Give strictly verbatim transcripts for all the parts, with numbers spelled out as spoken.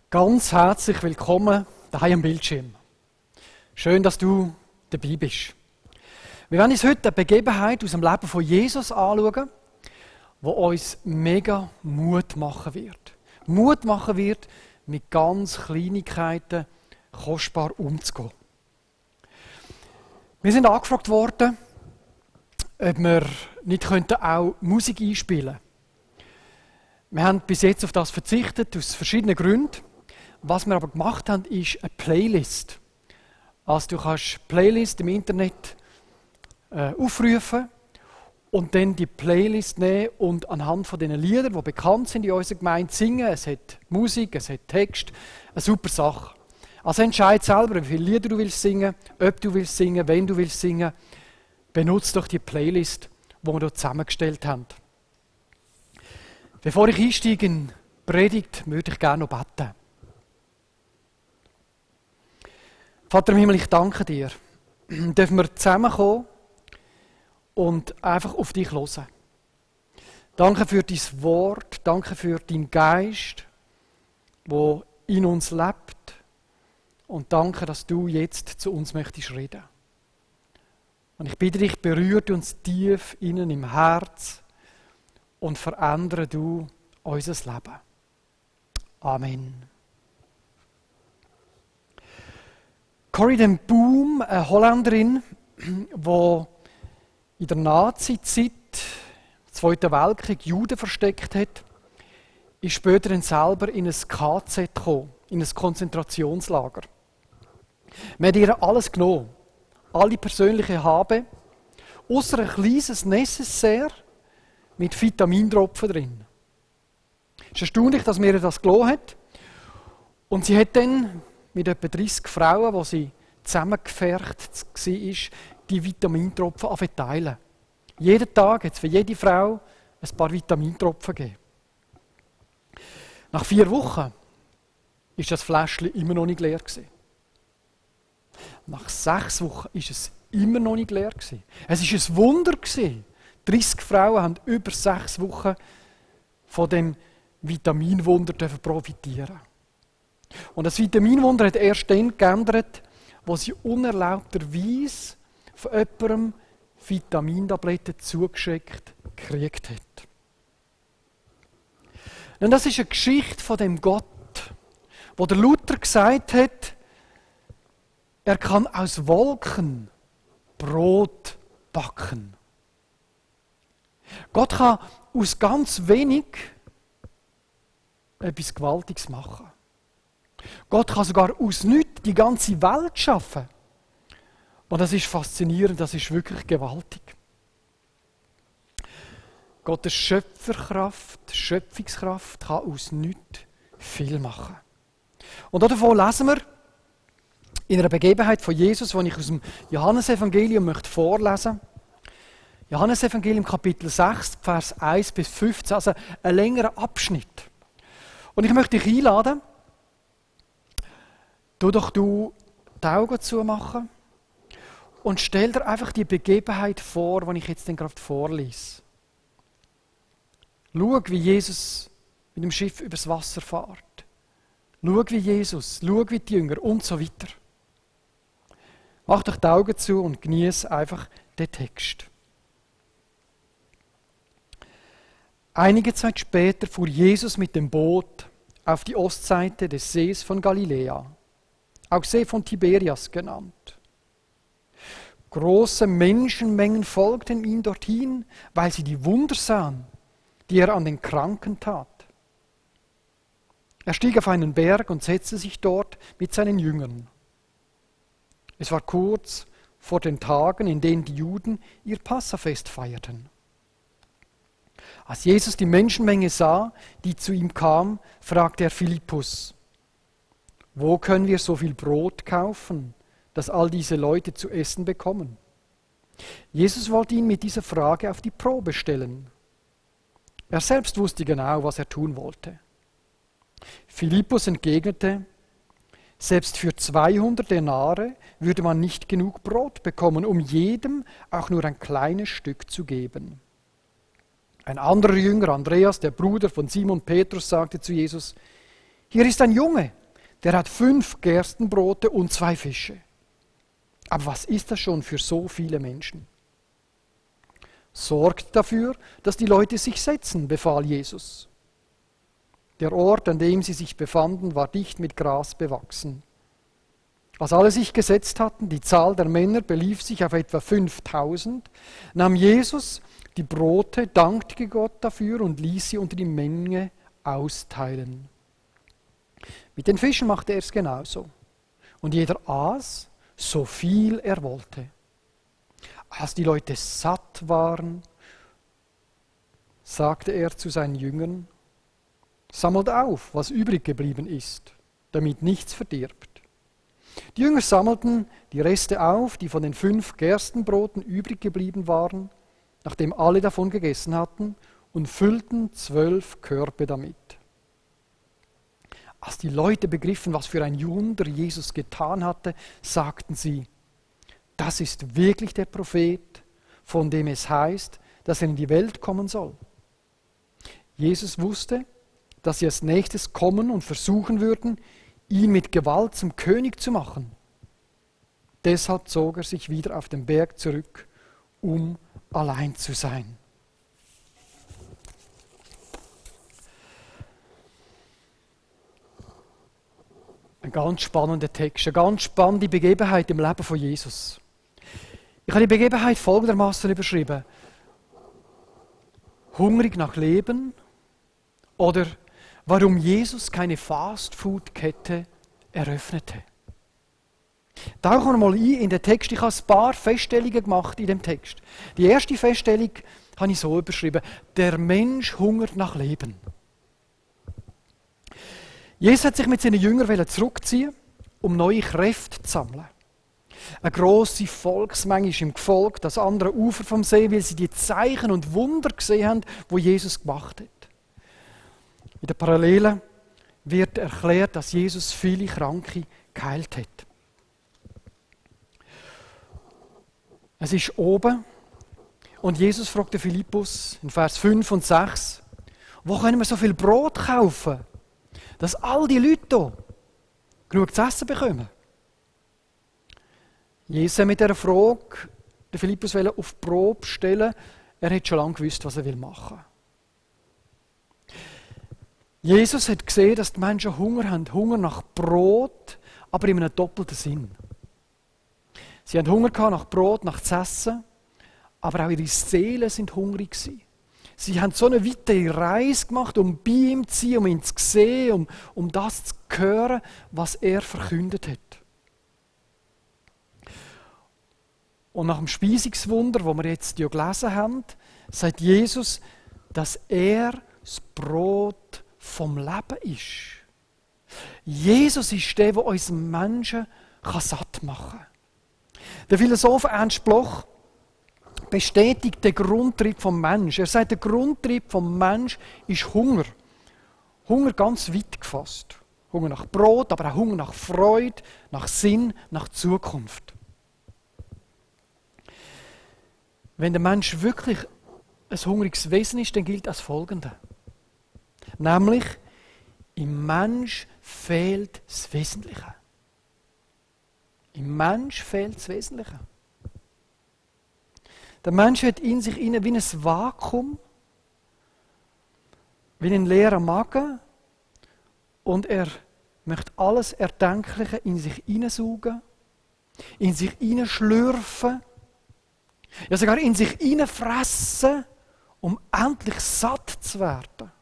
Ganz herzlich willkommen daheim am Bildschirm. Schön, dass du dabei bist. Wir werden uns heute eine Begebenheit aus dem Leben von Jesus anschauen, die uns mega Mut machen wird. Mut machen wird, mit ganz Kleinigkeiten kostbar umzugehen. Wir sind angefragt worden, ob wir nicht auch Musik einspielen könnten. Wir haben bis jetzt auf das verzichtet, aus verschiedenen Gründen. Was wir aber gemacht haben, ist eine Playlist. Also du kannst eine Playlist im Internet äh, aufrufen und dann die Playlist nehmen und anhand von den Liedern, die bekannt sind in unserer Gemeinde, singen. Es hat Musik, es hat Text, eine super Sache. Also entscheid selber, wie viele Lieder du willst singen, ob du willst singen, wenn du willst singen. Benutze doch die Playlist, die wir hier zusammengestellt haben. Bevor ich einsteige in die Predigt, würde ich gerne noch beten. Vater im Himmel, ich danke dir. Dürfen wir zusammenkommen und einfach auf dich hören. Danke für dein Wort, danke für deinen Geist, der in uns lebt. Und danke, dass du jetzt zu uns möchtest reden. Und ich bitte dich, berührt uns tief innen im Herz und verändere du unser Leben. Amen. Corrie ten Boom, eine Holländerin, die in der Nazi-Zeit, im Zweiten Weltkrieg, Juden versteckt hat, ist später dann selber in ein K Z gekommen, in ein Konzentrationslager. Man hat ihr alles genommen, alle persönliche Habe, außer ein kleines Necessaire mit Vitamintropfen drin. Es ist erstaunlich, dass mir das gelassen hat. Und sie hat dann mit etwa dreißig Frauen, die sie zusammengepfercht war, die Vitamintropfen verteilen. Jeden Tag hat es für jede Frau ein paar Vitamintropfen gegeben. Nach vier Wochen war das Fläschchen immer noch nicht leer gewesen. Nach sechs Wochen war es immer noch nicht leer gewesen. Es war ein Wunder gewesen. dreißig Frauen haben über sechs Wochen von dem Vitaminwunder profitieren. Und das Vitaminwunder hat erst dann geändert, wo sie unerlaubterweise von jemandem Vitamintabletten zugeschickt gekriegt hat. Und das ist eine Geschichte von dem Gott, wo der Luther gesagt hat, er kann aus Wolken Brot backen. Gott kann aus ganz wenig etwas Gewaltiges machen. Gott kann sogar aus nichts die ganze Welt schaffen. Und das ist faszinierend, das ist wirklich gewaltig. Gottes Schöpferkraft, Schöpfungskraft kann aus nichts viel machen. Und davon lesen wir in einer Begebenheit von Jesus, die ich aus dem Johannesevangelium möchte vorlesen möchte. Johannesevangelium Kapitel sechs, Vers eins bis fünfzehn, also ein längerer Abschnitt. Und ich möchte dich einladen, tu doch du die Augen zumachen und stell dir einfach die Begebenheit vor, die ich jetzt gerade vorlese. Schau, wie Jesus mit dem Schiff übers Wasser fährt. Schau, wie Jesus, schau, wie die Jünger und so weiter. Mach doch die Augen zu und genieße einfach den Text. Einige Zeit später fuhr Jesus mit dem Boot auf die Ostseite des Sees von Galiläa, auch See von Tiberias genannt. Große Menschenmengen folgten ihm dorthin, weil sie die Wunder sahen, die er an den Kranken tat. Er stieg auf einen Berg und setzte sich dort mit seinen Jüngern. Es war kurz vor den Tagen, in denen die Juden ihr Passafest feierten. Als Jesus die Menschenmenge sah, die zu ihm kam, fragte er Philippus: Wo können wir so viel Brot kaufen, dass all diese Leute zu essen bekommen? Jesus wollte ihn mit dieser Frage auf die Probe stellen. Er selbst wusste genau, was er tun wollte. Philippus entgegnete: Selbst für zweihundert Denare würde man nicht genug Brot bekommen, um jedem auch nur ein kleines Stück zu geben. Ein anderer Jünger, Andreas, der Bruder von Simon Petrus, sagte zu Jesus: Hier ist ein Junge, der hat fünf Gerstenbrote und zwei Fische. Aber was ist das schon für so viele Menschen? Sorgt dafür, dass die Leute sich setzen, befahl Jesus. Der Ort, an dem sie sich befanden, war dicht mit Gras bewachsen. Als alle sich gesetzt hatten, die Zahl der Männer belief sich auf etwa fünftausend, nahm Jesus die Brote, dankte Gott dafür und ließ sie unter die Menge austeilen. Mit den Fischen machte er es genauso. Und jeder aß, so viel er wollte. Als die Leute satt waren, sagte er zu seinen Jüngern: Sammelt auf, was übrig geblieben ist, damit nichts verdirbt. Die Jünger sammelten die Reste auf, die von den fünf Gerstenbroten übrig geblieben waren, nachdem alle davon gegessen hatten, und füllten zwölf Körbe damit. Als die Leute begriffen, was für ein Wunder Jesus getan hatte, sagten sie: Das ist wirklich der Prophet, von dem es heißt, dass er in die Welt kommen soll. Jesus wusste, dass sie als nächstes kommen und versuchen würden, ihn mit Gewalt zum König zu machen. Deshalb zog er sich wieder auf den Berg zurück, um allein zu sein. Ein ganz spannender Text, eine ganz spannende Begebenheit im Leben von Jesus. Ich habe die Begebenheit folgendermaßen überschrieben: Hungrig nach Leben oder warum Jesus keine Fast-Food-Kette eröffnete. Tauchen wir mal ein in den Text. Ich habe ein paar Feststellungen gemacht in dem Text. Die erste Feststellung habe ich so überschrieben: Der Mensch hungert nach Leben. Jesus hat sich mit seinen Jüngern zurückziehen, um neue Kräfte zu sammeln. Eine grosse Volksmenge ist ihm gefolgt, das andere Ufer vom See, weil sie die Zeichen und Wunder gesehen haben, wo Jesus gemacht hat. In der Parallele wird erklärt, dass Jesus viele Kranke geheilt hat. Es ist oben und Jesus fragte Philippus in Vers fünf und sechs: Wo können wir so viel Brot kaufen, dass all die Leute hier genug zu essen bekommen? Jesus hat mit dieser Frage den Philippus auf die Probe stellen. Er hat schon lange gewusst, was er machen will. Jesus hat gesehen, dass die Menschen Hunger haben. Hunger nach Brot, aber in einem doppelten Sinn. Sie haben Hunger gehabt nach Brot, nach zu essen, aber auch ihre Seelen sind hungrig gewesen. Sie haben so eine weite Reise gemacht, um bei ihm zu sein, um ihn zu sehen, um, um das zu hören, was er verkündet hat. Und nach dem Speisungswunder, das wir jetzt ja gelesen haben, sagt Jesus, dass er das Brot vom Leben ist. Jesus ist der, der uns Menschen satt machen kann. Der Philosoph Ernst Bloch bestätigt den Grundtrieb vom Menschen. Er sagt, der Grundtrieb vom Menschen ist Hunger. Hunger ganz weit gefasst. Hunger nach Brot, aber auch Hunger nach Freude, nach Sinn, nach Zukunft. Wenn der Mensch wirklich ein hungriges Wesen ist, dann gilt das Folgende. Nämlich, im Mensch fehlt das Wesentliche. Im Mensch fehlt das Wesentliche. Der Mensch hat in sich inne wie ein Vakuum, wie ein leerer Magen, und er möchte alles Erdenkliche in sich hineinsaugen, in sich hineinschlürfen, ja sogar in sich hineinfressen, um endlich satt zu werden.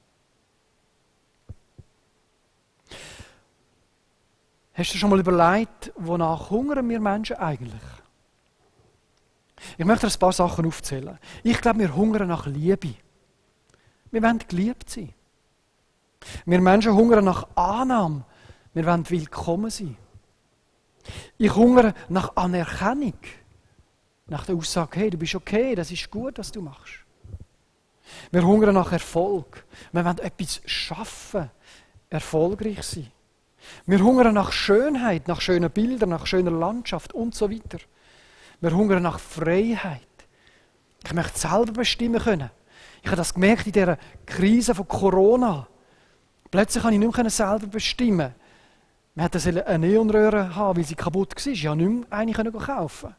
Hast du schon mal überlegt, wonach hungern wir Menschen eigentlich? Ich möchte dir ein paar Sachen aufzählen. Ich glaube, wir hungern nach Liebe. Wir wollen geliebt sein. Wir Menschen hungern nach Annahme. Wir wollen willkommen sein. Ich hungere nach Anerkennung. Nach der Aussage, hey, du bist okay, das ist gut, was du machst. Wir hungern nach Erfolg. Wir wollen etwas schaffen, erfolgreich sein. Wir hungern nach Schönheit, nach schönen Bildern, nach schöner Landschaft und so weiter. Wir hungern nach Freiheit. Ich möchte selber bestimmen können. Ich habe das gemerkt in dieser Krise von Corona. Plötzlich kann ich nicht mehr selber bestimmen, Man hätte eine Neonröhre haben, weil sie kaputt war. Ja, nicht mehr eine können kaufen.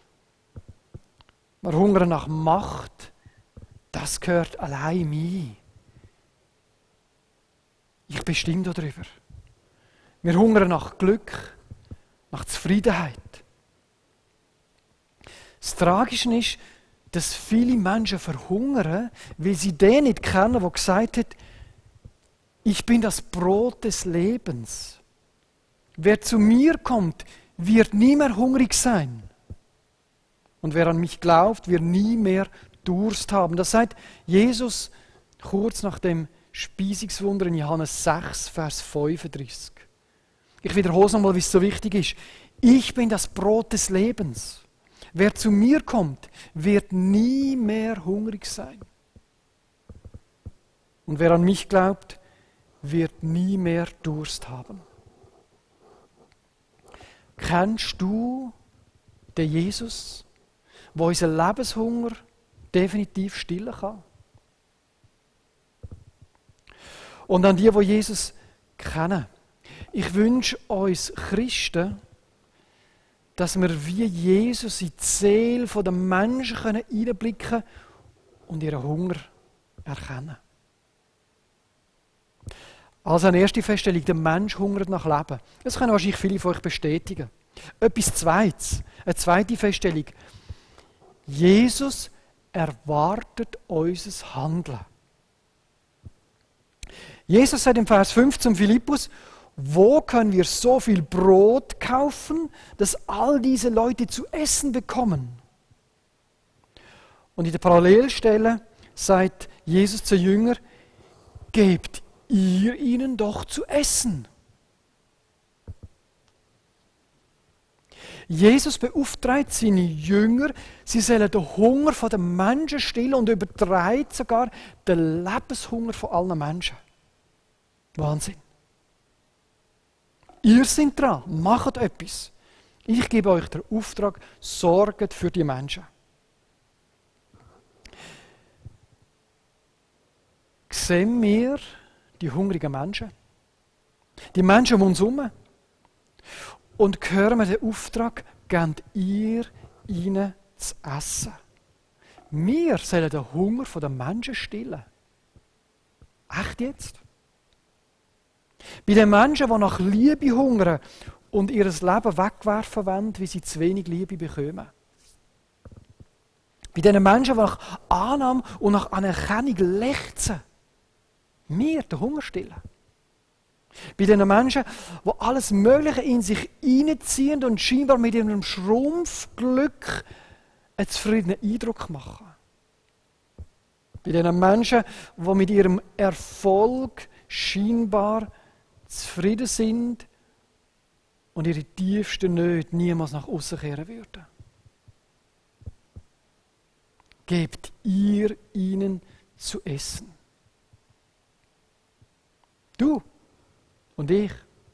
Wir hungern nach Macht. Das gehört allein mir. Ich bestimme darüber. Wir hungern nach Glück, nach Zufriedenheit. Das Tragische ist, dass viele Menschen verhungern, weil sie den nicht kennen, der gesagt hat, ich bin das Brot des Lebens. Wer zu mir kommt, wird nie mehr hungrig sein. Und wer an mich glaubt, wird nie mehr Durst haben. Das sagt Jesus kurz nach dem Speisungswunder in Johannes sechs, Vers fünfunddreißig. Ich wiederhole es nochmal, wie es so wichtig ist. Ich bin das Brot des Lebens. Wer zu mir kommt, wird nie mehr hungrig sein. Und wer an mich glaubt, wird nie mehr Durst haben. Kennst du den Jesus, der unseren Lebenshunger definitiv stillen kann? Und an die, die Jesus kennen. Ich wünsche uns Christen, dass wir wie Jesus in die Seele der Menschen hineinblicken können und ihren Hunger erkennen. Also eine erste Feststellung, der Mensch hungert nach Leben. Das können wahrscheinlich viele von euch bestätigen. Etwas Zweites, eine zweite Feststellung. Jesus erwartet unser Handeln. Jesus sagt im Vers fünf zum Philippus, wo können wir so viel Brot kaufen, dass all diese Leute zu essen bekommen? Und in der Parallelstelle sagt Jesus zu Jünger, gebt ihr ihnen doch zu essen. Jesus beauftragt seine Jünger, sie sollen den Hunger der Menschen stillen und übertreibt sogar den Lebenshunger von allen Menschen. Wahnsinn. Ihr seid dran, macht etwas. Ich gebe euch den Auftrag, sorgt für die Menschen. Sehen wir die hungrigen Menschen? Die Menschen um uns herum? Und hören wir den Auftrag, gebt ihr ihnen zu essen. Wir sollen den Hunger der Menschen stillen. Echt jetzt? Bei den Menschen, die nach Liebe hungern und ihr Leben wegwerfen wollen, wie sie zu wenig Liebe bekommen. Bei den Menschen, die nach Annahme und nach Anerkennung lechzen. Wir den Hunger stillen. Bei den Menschen, die alles Mögliche in sich hineinziehen und scheinbar mit ihrem Schrumpfglück einen zufriedenen Eindruck machen. Bei den Menschen, die mit ihrem Erfolg scheinbar zufrieden sind und ihre tiefsten Nöte niemals nach außen kehren würden. Gebt ihr ihnen zu essen. Du und ich.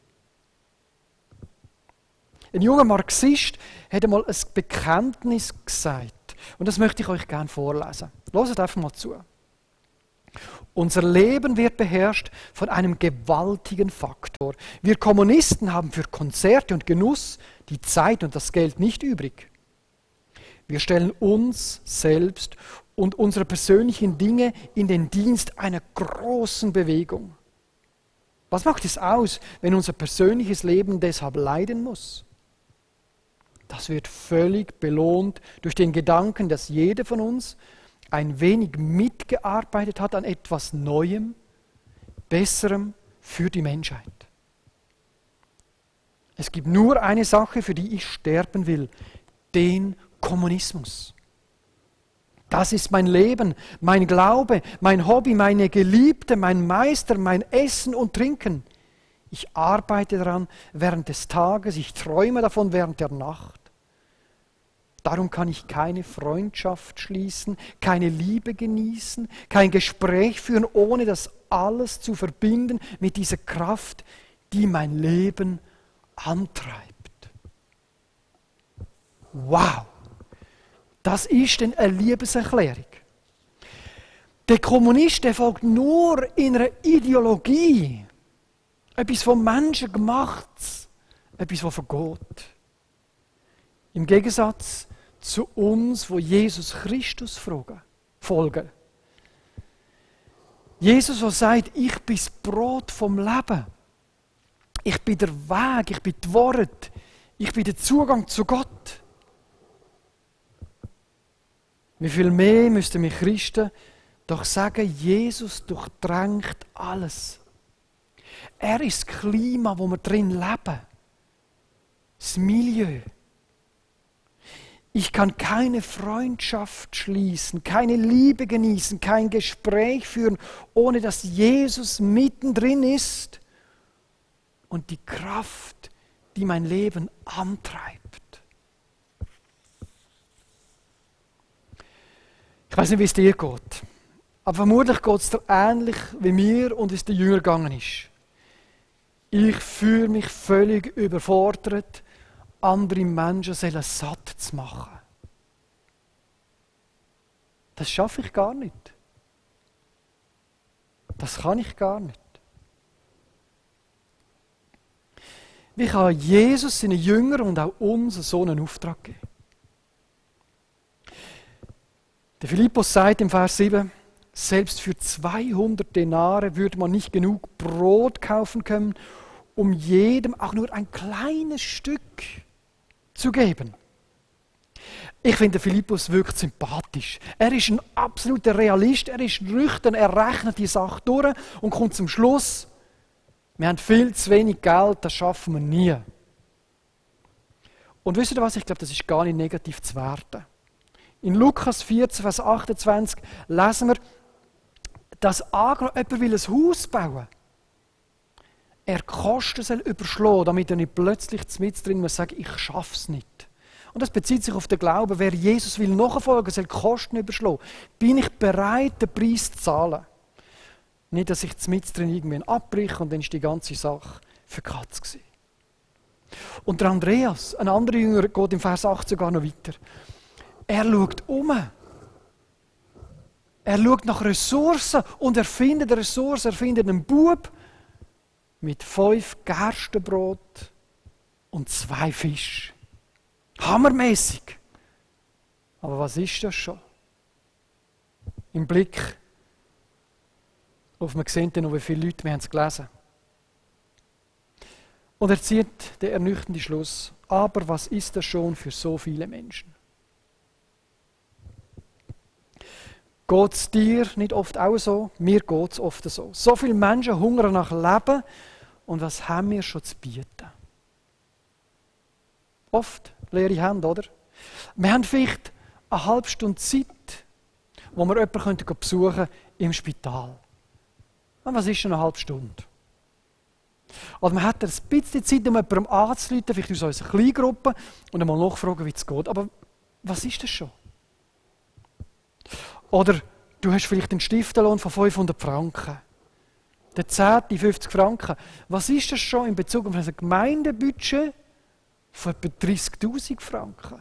Ein junger Marxist hat einmal ein Bekenntnis gesagt. Und das möchte ich euch gerne vorlesen. Hört einfach mal zu. Unser Leben wird beherrscht von einem gewaltigen Faktor. Wir Kommunisten haben für Konzerte und Genuss die Zeit und das Geld nicht übrig. Wir stellen uns selbst und unsere persönlichen Dinge in den Dienst einer großen Bewegung. Was macht es aus, wenn unser persönliches Leben deshalb leiden muss? Das wird völlig belohnt durch den Gedanken, dass jeder von uns ein wenig mitgearbeitet hat an etwas Neuem, Besserem für die Menschheit. Es gibt nur eine Sache, für die ich sterben will, den Kommunismus. Das ist mein Leben, mein Glaube, mein Hobby, meine Geliebte, mein Meister, mein Essen und Trinken. Ich arbeite daran während des Tages, ich träume davon während der Nacht. Darum kann ich keine Freundschaft schließen, keine Liebe genießen, kein Gespräch führen, ohne das alles zu verbinden mit dieser Kraft, die mein Leben antreibt. Wow! Das ist denn eine Liebeserklärung. Der Kommunist, der folgt nur in einer Ideologie. Etwas von Menschen gemachtes, etwas, was vergeht. Im Gegensatz zu uns, wo Jesus Christus fragen, folgen. Jesus, der sagt, ich bin das Brot vom Leben. Ich bin der Weg, ich bin die Wahrheit, ich bin der Zugang zu Gott. Wie viel mehr müssten wir Christen doch sagen, Jesus durchdrängt alles. Er ist das Klima, wo wir drin leben. Das Milieu. Ich kann keine Freundschaft schließen, keine Liebe genießen, kein Gespräch führen, ohne dass Jesus mittendrin ist und die Kraft, die mein Leben antreibt. Ich weiß nicht, wie es dir geht, aber vermutlich geht es dir ähnlich wie mir und es den Jüngern gegangen ist. Ich fühle mich völlig überfordert, andere Menschen sollen satt zu machen. Das schaffe ich gar nicht. Das kann ich gar nicht. Wie kann Jesus seinen Jüngern und auch uns so einen Auftrag geben? Der Philippus sagt im Vers sieben, selbst für zweihundert Denare würde man nicht genug Brot kaufen können, um jedem auch nur ein kleines Stück zu geben. Ich finde, Philippus wirkt sympathisch. Er ist ein absoluter Realist, er ist nüchtern, er rechnet die Sache durch und kommt zum Schluss, wir haben viel zu wenig Geld, das schaffen wir nie. Und wisst ihr was, ich glaube, das ist gar nicht negativ zu werten. In Lukas vierzehn, Vers achtundzwanzig lesen wir, dass angenommen jemand will ein Haus bauen, er Kosten soll überschlagen, damit er nicht plötzlich mit drin muss sagen, ich schaffe es nicht. Und das bezieht sich auf den Glauben, wer Jesus will nachfolgen, soll Kosten überschlagen. Bin ich bereit, den Preis zu zahlen? Nicht, dass ich mit drin irgendwie abbreche und dann ist die ganze Sache verkatzt gewesen. Und der Andreas, ein anderer Jünger, geht im Vers acht sogar noch weiter. Er schaut um. Er schaut nach Ressourcen und er findet Ressourcen. Er findet einen Bub mit fünf Gerstenbrot und zwei Fisch. Hammermäßig. Aber was ist das schon? Im Blick auf, wir sehen dann noch, wie viele Leute, wir haben es gelesen. Und er zieht den ernüchternden Schluss. Aber was ist das schon für so viele Menschen? Geht es dir nicht oft auch so? Mir geht es oft so. So viele Menschen hungern nach Leben und was haben wir schon zu bieten? Oft leere Hände, oder? Wir haben vielleicht eine halbe Stunde Zeit, wo wir jemanden besuchen können im Spital. Und was ist schon eine halbe Stunde? Oder man hat ein bisschen Zeit, um jemandem anzurufen, vielleicht aus unserer Kleingruppe, und einmal nachfragen, wie es geht. Aber was ist das schon? Oder du hast vielleicht einen Stiftenlohn von fünfhundert Franken. Der zehnte fünfzig Franken. Was ist das schon in Bezug auf ein Gemeindebudget von etwa dreissigtausend Franken?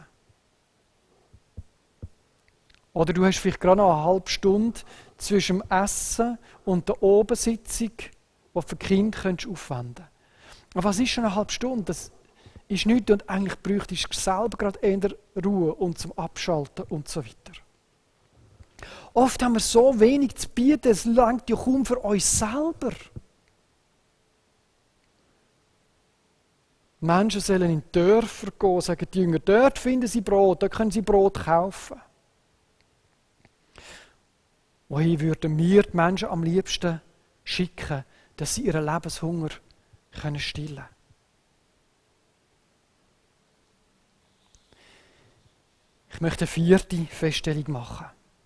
Oder du hast vielleicht gerade noch eine halbe Stunde zwischen dem Essen und der Obensitzung, die du für die Kinder aufwenden könntest. Aber was ist schon eine halbe Stunde? Das ist nichts und eigentlich bräuchtest du selber gerade eher Ruhe und zum Abschalten und so weiter. Oft haben wir so wenig zu bieten, es reicht ja kaum für uns selber. Menschen sollen in Dörfer gehen, sagen die Jünger, dort finden sie Brot, dort können sie Brot kaufen. Wohin würden wir die Menschen am liebsten schicken, dass sie ihren Lebenshunger können stillen können? Ich möchte eine vierte Feststellung machen.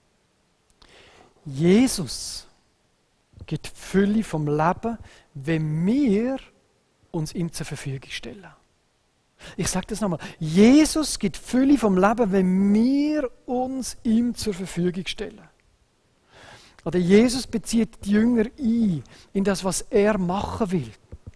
Jesus gibt die Fülle vom Leben, wenn wir uns ihm zur Verfügung stellen. Ich sage das nochmal. Jesus gibt die Fülle vom Leben, wenn wir uns ihm zur Verfügung stellen. Oder Jesus bezieht die Jünger ein in das, was er machen will.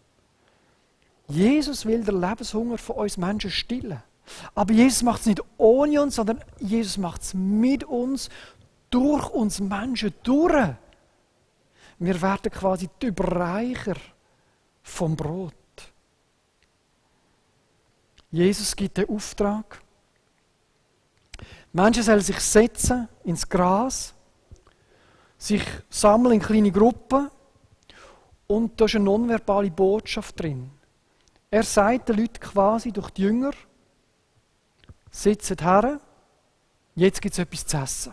Jesus will den Lebenshunger von uns Menschen stillen. Aber Jesus macht es nicht ohne uns, sondern Jesus macht es mit uns, durch uns Menschen durch. Wir werden quasi die Überreicher vom Brot. Jesus gibt den Auftrag. Die Menschen sollen sich setzen ins Gras, sich sammeln in kleine Gruppen und da ist eine nonverbale Botschaft drin. Er sagt den Leuten quasi durch die Jünger, sitzt her, jetzt gibt es etwas zu essen.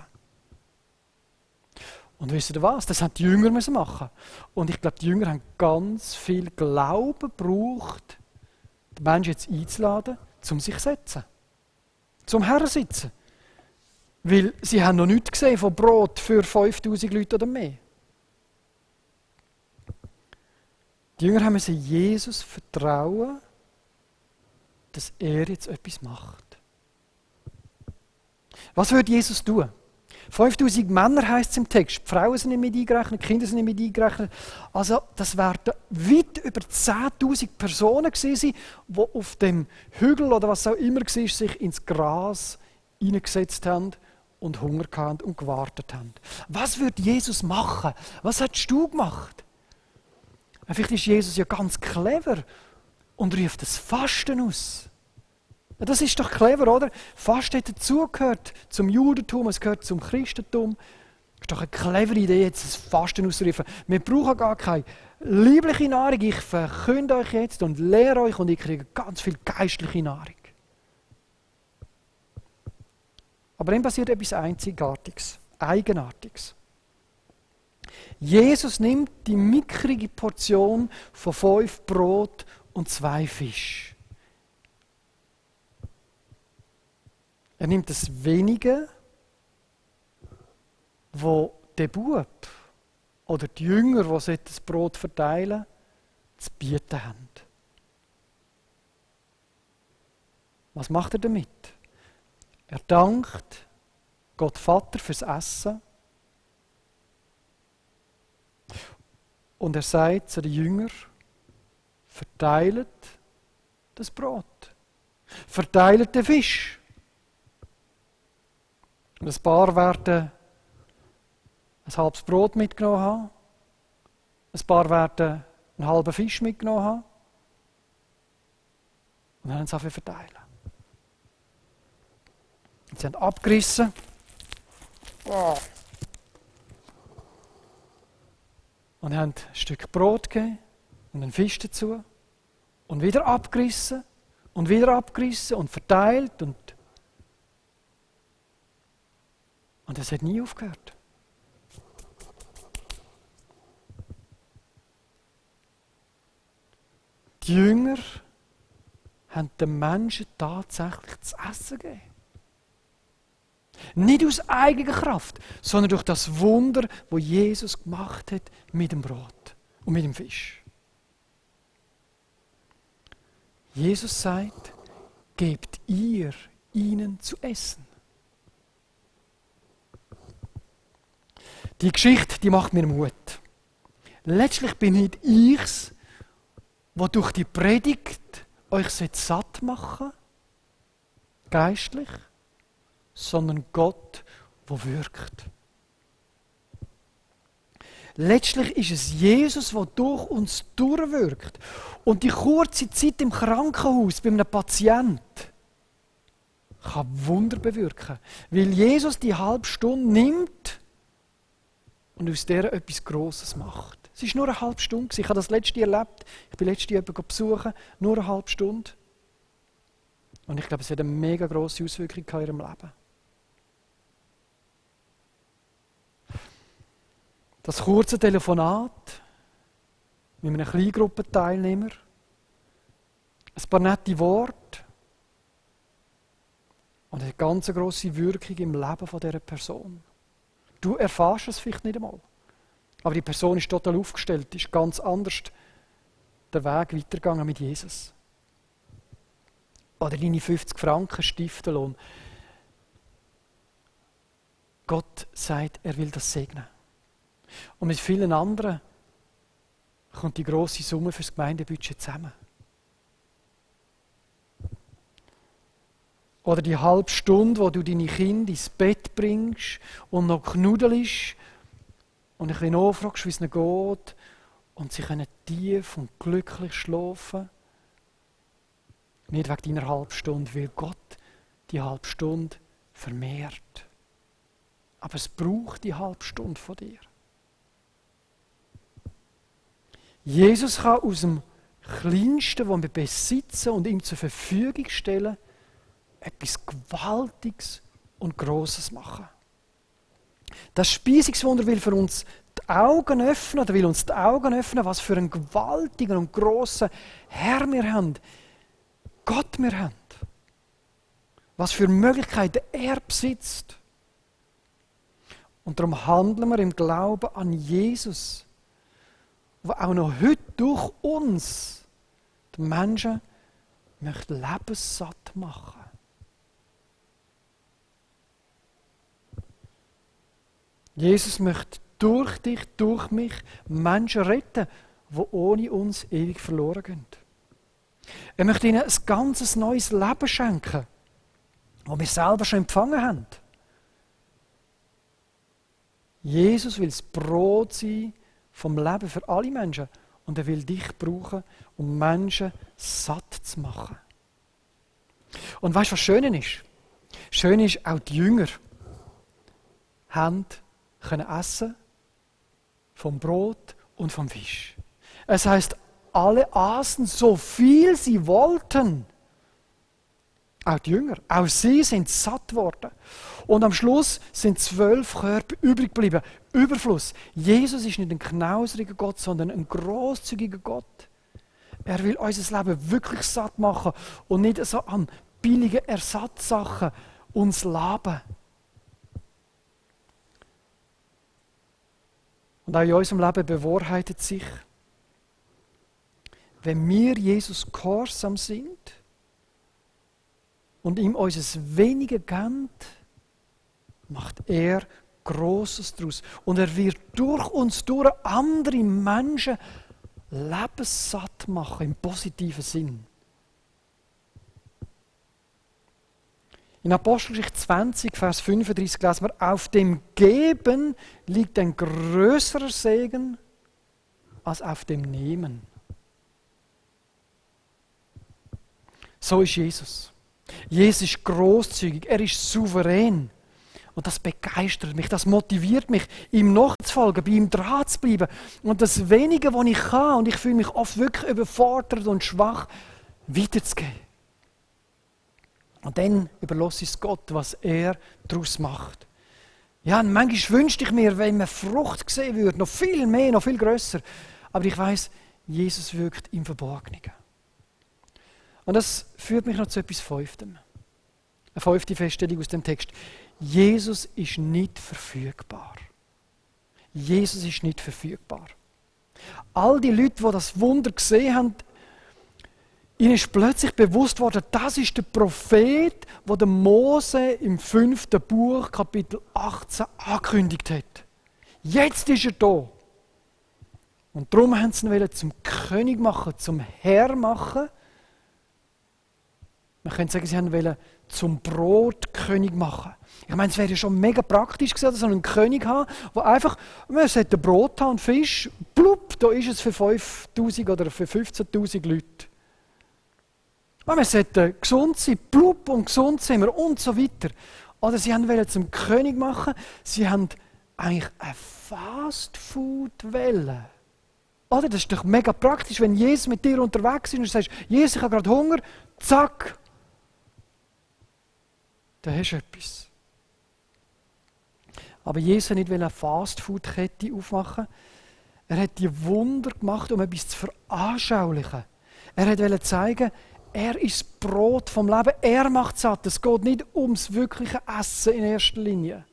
Und wisst ihr was? Das haben die Jünger müssen machen. Und ich glaube, die Jünger haben ganz viel Glauben gebraucht, die Menschen jetzt einzuladen, um sich zu setzen. Zum Hersitzen. Weil sie haben noch nichts gesehen von Brot für fünftausend Leute oder mehr. Die Jünger haben müssen Jesus vertrauen, dass er jetzt etwas macht. Was würde Jesus tun? fünftausend Männer heisst es im Text. Die Frauen sind nicht mit eingerechnet, die Kinder sind nicht mit eingerechnet. Also das werden weit über zehntausend Personen gewesen, die auf dem Hügel oder was auch immer war, sich ins Gras hineingesetzt haben und Hunger hatten und gewartet haben. Was würde Jesus machen? Was hättest du gemacht? Vielleicht ist Jesus ja ganz clever und ruft das Fasten aus. Das ist doch clever, oder? Fasten hat dazugehört zum Judentum, es gehört zum Christentum. Das ist doch eine clevere Idee, jetzt das Fasten auszurufen. Wir brauchen gar keine liebliche Nahrung. Ich verkünde euch jetzt und lehre euch und ich kriege ganz viel geistliche Nahrung. Aber dann passiert etwas Einzigartiges, Eigenartiges. Jesus nimmt die mickrige Portion von fünf Brot und zwei Fisch. Er nimmt das Wenige, wo der Bub oder die Jünger, die das Brot verteilen, zu bieten haben. Was macht er damit? Er dankt Gott Vater fürs Essen und er sagt zu den Jüngern, verteilt das Brot, verteilt den Fisch. Und ein paar werden ein halbes Brot mitgenommen haben, ein paar werden einen halben Fisch mitgenommen haben und dann haben sie angefangen verteilen. Und sie haben abgerissen. Oh. Und haben ein Stück Brot gegeben und einen Fisch dazu und wieder abgerissen und wieder abgerissen und verteilt und Und es hat nie aufgehört. Die Jünger haben den Menschen tatsächlich zu essen gegeben. Nicht aus eigener Kraft, sondern durch das Wunder, das Jesus gemacht hat mit dem Brot und mit dem Fisch. Jesus sagt, gebt ihr ihnen zu essen. Die Geschichte, die macht mir Mut. Letztlich bin nicht ich's, der durch die Predigt euch satt machen, geistlich, sondern Gott, der wirkt. Letztlich ist es Jesus, der durch uns durchwirkt. Und die kurze Zeit im Krankenhaus bei einem Patienten kann Wunder bewirken. Weil Jesus die halbe Stunde nimmt und aus der etwas Grosses macht. Es war nur eine halbe Stunde. Ich habe das letzte erlebt. Ich bin letzte jemanden besuchen. Nur eine halbe Stunde. Und ich glaube, es hat eine mega grosse Auswirkung in ihrem Leben. Das kurze Telefonat mit einem Kleingruppenteilnehmer, ein paar nette Worte und eine ganz grosse Wirkung im Leben dieser Person. Du erfährst es vielleicht nicht einmal. Aber die Person ist total aufgestellt, ist ganz anders den Weg weitergegangen mit Jesus. Oder deine fünfzig Franken Stiftenlohn. Gott sagt, er will das segnen. Und mit vielen anderen kommt die grosse Summe für das Gemeindebudget zusammen. Oder die halbe Stunde, wo du deine Kinder ins Bett bringst und noch knuddelst und ein bisschen nachfragst, wie es ihnen geht Und sie können tief und glücklich schlafen. Nicht wegen deiner halben Stunde, weil Gott die halbe Stunde vermehrt. Aber es braucht die halbe Stunde von dir. Jesus kann aus dem Kleinsten, was wir besitzen und ihm zur Verfügung stellen, etwas Gewaltiges und Grosses machen. Das Speisungswunder will für uns die Augen öffnen, oder will uns die Augen öffnen, was für einen gewaltigen und grossen Herr wir haben, Gott wir haben. Was für Möglichkeiten er besitzt. Und darum handeln wir im Glauben an Jesus, der auch noch heute durch uns die Menschen möchte lebenssatt machen. Jesus möchte durch dich, durch mich Menschen retten, die ohne uns ewig verloren gehen. Er möchte ihnen ein ganz neues Leben schenken, das wir selber schon empfangen haben. Jesus will das Brot sein vom Leben für alle Menschen und er will dich brauchen, um Menschen satt zu machen. Und weißt du, was schön ist? Schön ist, auch die Jünger haben können essen vom Brot und vom Fisch. Es heisst, alle aßen so viel sie wollten. Auch die Jünger, auch sie sind satt worden. Und am Schluss sind zwölf Körper übrig geblieben. Überfluss. Jesus ist nicht ein knauseriger Gott, sondern ein grosszügiger Gott. Er will unser Leben wirklich satt machen und nicht so an billigen Ersatzsachen uns laben. Und auch in unserem Leben bewahrheitet sich, wenn wir Jesus gehorsam sind und ihm unser Wenige geben, macht er Grosses daraus. Und er wird durch uns, durch andere Menschen lebenssatt machen, im positiven Sinn. In Apostelgeschichte zwanzig, Vers fünfunddreißig lesen wir, auf dem Geben liegt ein größerer Segen als auf dem Nehmen. So ist Jesus. Jesus ist grosszügig, er ist souverän. Und das begeistert mich, das motiviert mich, ihm nachzufolgen, bei ihm dran zu bleiben. Und das Wenige, was ich kann, und ich fühle mich oft wirklich überfordert und schwach, weiterzugeben. Und dann überlasse ich es Gott, was er daraus macht. Ja, und manchmal wünschte ich mir, wenn man Frucht sehen würde, noch viel mehr, noch viel grösser. Aber ich weiss, Jesus wirkt im Verborgenen. Und das führt mich noch zu etwas Fünftem. Eine fünfte Feststellung aus dem Text. Jesus ist nicht verfügbar. Jesus ist nicht verfügbar. All die Leute, die das Wunder gesehen haben, ihnen ist plötzlich bewusst worden, das ist der Prophet, der der Mose im fünften Buch, Kapitel achtzehn, angekündigt hat. Jetzt ist er da. Und darum haben sie ihn zum König machen, zum Herr machen. Man könnte sagen, sie wollten zum Brotkönig machen. Ich meine, es wäre ja schon mega praktisch gewesen, so einen König haben, der einfach, man sollte Brot haben und Fisch, blub, da ist es für fünftausend oder für fünfzehntausend Leute. Und wir sollten gesund sein, blub und gesund sind wir und so weiter. Oder sie wollten zum König machen, sie haben eigentlich eine Fast-Food-Welle. Oder, das ist doch mega praktisch, wenn Jesus mit dir unterwegs ist und du sagst, Jesus, ich habe gerade Hunger, zack. Dann hast du etwas. Aber Jesus wollte nicht eine Fast-Food-Kette aufmachen. Er hat die Wunder gemacht, um etwas zu veranschaulichen. Er wollte zeigen, er ist das Brot vom Leben. Er macht satt. Es geht nicht ums wirkliche Essen in erster Linie.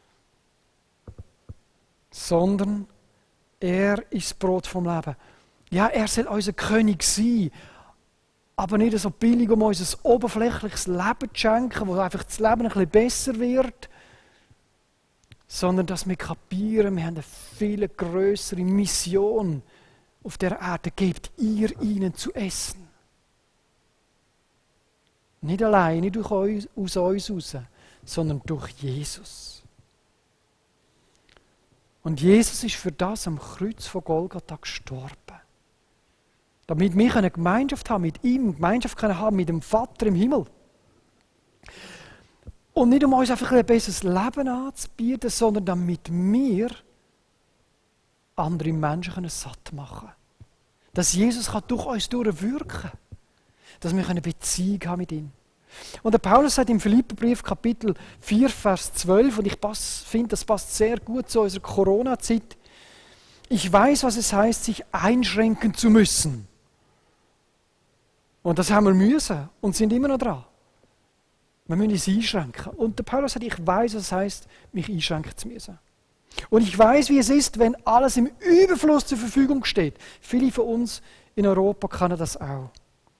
Sondern er ist das Brot vom Leben. Ja, er soll unser König sein. Aber nicht so billig, um uns ein oberflächliches Leben zu schenken, wo einfach das Leben ein bisschen besser wird. Sondern dass wir kapieren, wir haben eine viel größere Mission auf der Erde. Gebt ihr ihnen zu essen. Nicht allein, nicht durch uns, aus uns raus, sondern durch Jesus. Und Jesus ist für das am Kreuz von Golgatha gestorben. Damit wir eine Gemeinschaft haben mit ihm, Gemeinschaft können haben mit dem Vater im Himmel. Und nicht um uns einfach ein besseres Leben anzubieten, sondern damit wir andere Menschen können satt machen können. Dass Jesus kann durch uns durchwirken kann. Dass wir eine Beziehung haben mit ihm. Und der Paulus sagt im Philipperbrief Kapitel vier, Vers zwölf, und ich finde, das passt sehr gut zu unserer Corona-Zeit. Ich weiß, was es heißt, sich einschränken zu müssen. Und das haben wir müssen und sind immer noch dran. Wir müssen uns einschränken. Und der Paulus sagt, ich weiß, was es heißt, mich einschränken zu müssen. Und ich weiß, wie es ist, wenn alles im Überfluss zur Verfügung steht. Viele von uns in Europa kennen das auch.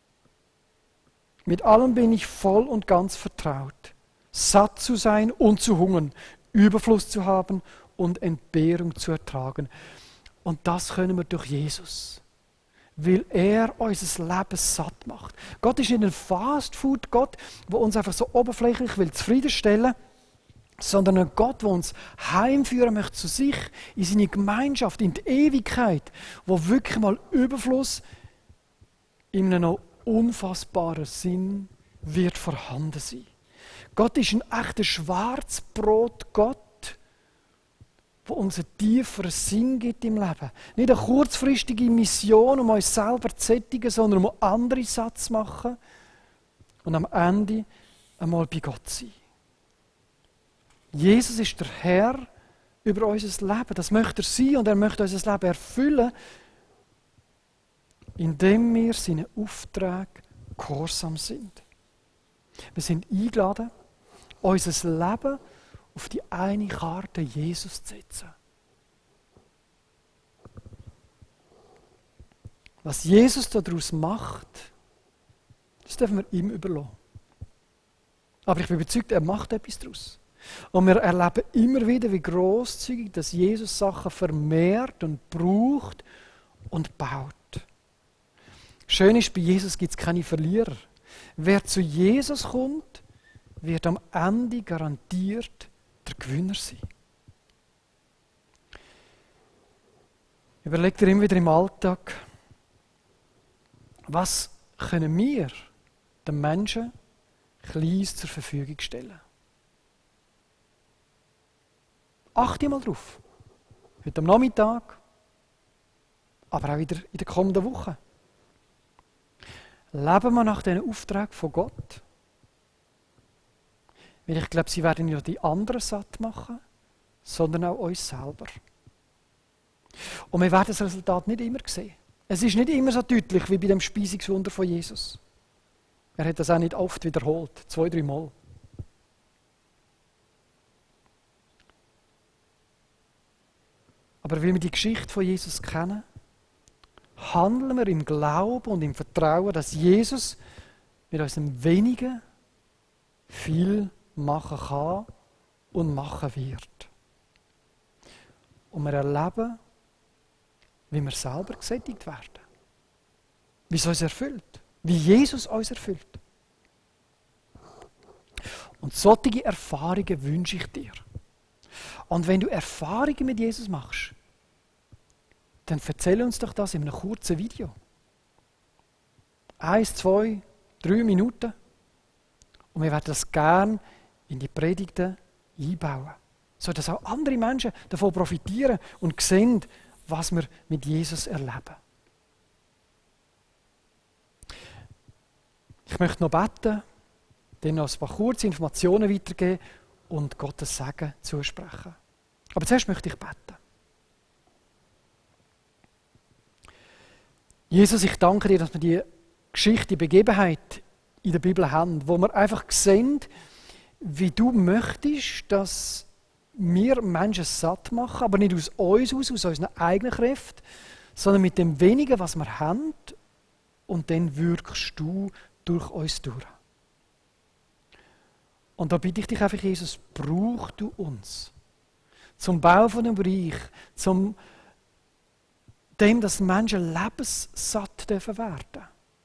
Mit allem bin ich voll und ganz vertraut. Satt zu sein und zu hungern, Überfluss zu haben und Entbehrung zu ertragen. Und das können wir durch Jesus. Weil er unser Leben satt macht. Gott ist nicht ein Fastfood-Gott, der uns einfach so oberflächlich will zufriedenstellen will, sondern ein Gott, der uns heimführen möchte zu sich, in seine Gemeinschaft, in die Ewigkeit, wo wirklich mal Überfluss in einem noch unfassbaren Sinn wird vorhanden sein. Gott ist ein echter Schwarzbrot-Gott, der uns einen tieferen Sinn gibt im Leben. Nicht eine kurzfristige Mission, um uns selber zu sättigen, sondern um andere satt zu machen und am Ende einmal bei Gott zu sein. Jesus ist der Herr über unser Leben. Das möchte er sein und er möchte unser Leben erfüllen, indem wir seinen Auftrag gehorsam sind. Wir sind eingeladen, unser Leben auf die eine Karte Jesus zu setzen. Was Jesus daraus macht, das dürfen wir ihm überlassen. Aber ich bin überzeugt, er macht etwas daraus. Und wir erleben immer wieder, wie grosszügig, dass Jesus Sachen vermehrt und braucht und baut. Schön ist, bei Jesus gibt es keine Verlierer. Wer zu Jesus kommt, wird am Ende garantiert der Gewinner sein. Überleg dir immer wieder im Alltag, was können wir den Menschen Kleines zur Verfügung stellen? Achte mal drauf. Heute am Nachmittag, aber auch wieder in der kommenden Woche. Leben wir nach diesen Auftrag von Gott? Weil ich glaube, sie werden nicht die anderen satt machen, sondern auch uns selber. Und wir werden das Resultat nicht immer sehen. Es ist nicht immer so deutlich wie bei dem Speisungswunder von Jesus. Er hat das auch nicht oft wiederholt, zwei, drei Mal. Aber weil wir die Geschichte von Jesus kennen, handeln wir im Glauben und im Vertrauen, dass Jesus mit unserem Wenigen viel machen kann und machen wird. Und wir erleben, wie wir selber gesättigt werden. Wie es uns erfüllt. Wie Jesus uns erfüllt. Und solche Erfahrungen wünsche ich dir. Und wenn du Erfahrungen mit Jesus machst, dann erzähl uns doch das in einem kurzen Video. Eins, zwei, drei Minuten. Und wir werden das gerne in die Predigten einbauen. Sodass auch andere Menschen davon profitieren und sehen, was wir mit Jesus erleben. Ich möchte noch beten, dann noch ein paar kurze Informationen weitergeben und Gottes Segen zusprechen. Aber zuerst möchte ich beten. Jesus, ich danke dir, dass wir die Geschichte, die Begebenheit in der Bibel haben, wo wir einfach sehen, wie du möchtest, dass wir Menschen satt machen, aber nicht aus uns aus, aus unseren eigenen Kräften, sondern mit dem Wenigen, was wir haben, und dann wirkst du durch uns durch. Und da bitte ich dich einfach, Jesus, brauch du uns zum Bau von dem Reich, zum dem, dass Menschen lebenssatt dürfen werden.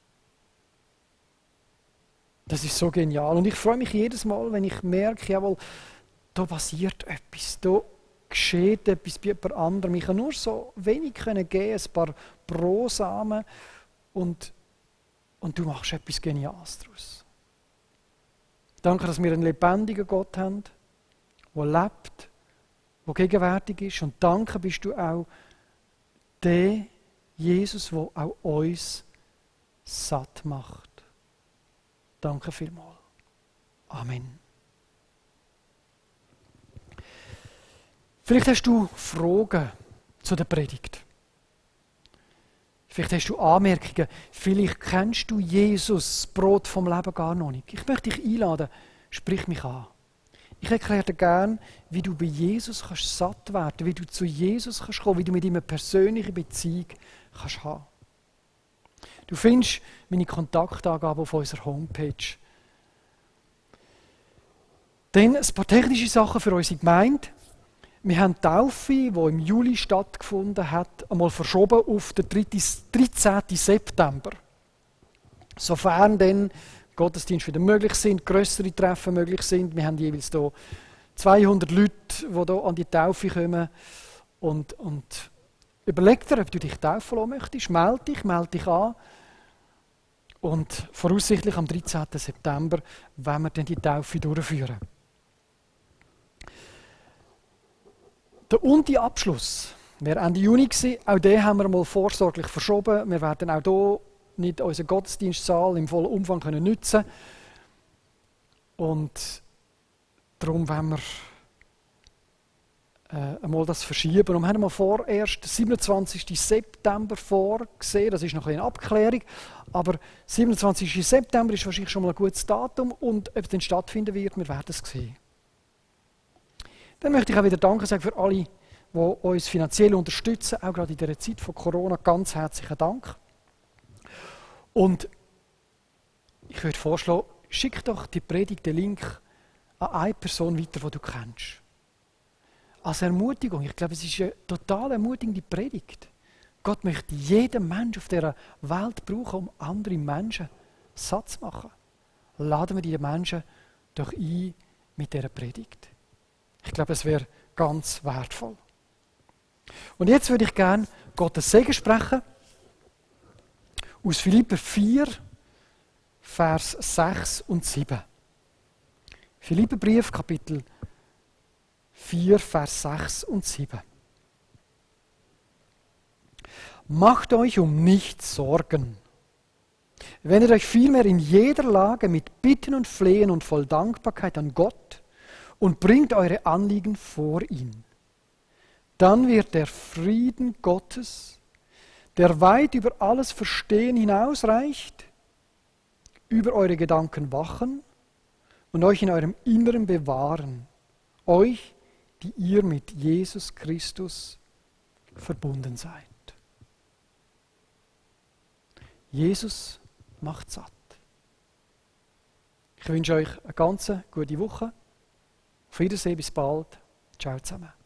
Das ist so genial. Und ich freue mich jedes Mal, wenn ich merke, jawohl, da passiert etwas, da geschieht etwas bei jemand anderem. Ich kann nur so wenig geben, ein paar Brosamen und, und du machst etwas Geniales daraus. Danke, dass wir einen lebendigen Gott haben, der lebt, der gegenwärtig ist. Und danke bist du auch der Jesus, der auch uns satt macht. Danke vielmals. Amen. Vielleicht hast du Fragen zu der Predigt. Vielleicht hast du Anmerkungen. Vielleicht kennst du Jesus, das Brot vom Leben, gar noch nicht. Ich möchte dich einladen, sprich mich an. Ich erkläre dir gerne, wie du bei Jesus kannst satt werden, wie du zu Jesus kannst kommen, wie du mit ihm eine persönliche Beziehung kannst haben. Du findest meine Kontaktangaben auf unserer Homepage. Dann ein paar technische Sachen für unsere Gemeinde. Wir haben die Taufe, die im Juli stattgefunden hat, einmal verschoben auf den dreizehnten September. Sofern dann Gottesdienste wieder möglich sind, grössere Treffen möglich sind. Wir haben jeweils hier zweihundert Leute, die hier an die Taufe kommen. Und, und überleg dir, ob du dich taufen lassen möchtest. Melde dich, melde dich an. Und voraussichtlich am dreizehnten September werden wir dann die Taufe durchführen. Der Unti-Abschluss wäre Ende Juni gewesen. Auch den haben wir mal vorsorglich verschoben. Wir werden auch hier nicht unseren Gottesdienstsaal im vollen Umfang können nutzen. Und darum wollen wir äh, einmal das verschieben. Und wir haben mal vorerst den siebenundzwanzigsten September vorgesehen. Das ist noch eine Abklärung. Aber siebenundzwanzigsten September ist wahrscheinlich schon mal ein gutes Datum. Und ob es dann stattfinden wird, wir werden es sehen. Dann möchte ich auch wieder Danke sagen für alle, die uns finanziell unterstützen, auch gerade in dieser Zeit von Corona. Ganz herzlichen Dank. Und ich würde vorschlagen, schick doch die Predigt, den Link an eine Person weiter, die du kennst. Als Ermutigung. Ich glaube, es ist eine total ermutigende Predigt. Gott möchte jeden Menschen auf dieser Welt brauchen, um andere Menschen satt zu machen. Laden wir diese Menschen doch ein mit dieser Predigt. Ich glaube, es wäre ganz wertvoll. Und jetzt würde ich gerne Gottes Segen sprechen. Aus Philipper vier, Vers sechs und sieben. Philipperbrief, Kapitel vier, Vers sechs und sieben. Macht euch um nichts Sorgen. Wendet euch vielmehr in jeder Lage mit Bitten und Flehen und voll Dankbarkeit an Gott und bringt eure Anliegen vor ihn. Dann wird der Frieden Gottes, der weit über alles Verstehen hinausreicht, über eure Gedanken wachen und euch in eurem Inneren bewahren, euch, die ihr mit Jesus Christus verbunden seid. Jesus macht satt. Ich wünsche euch eine ganz gute Woche. Auf Wiedersehen, bis bald. Ciao zusammen.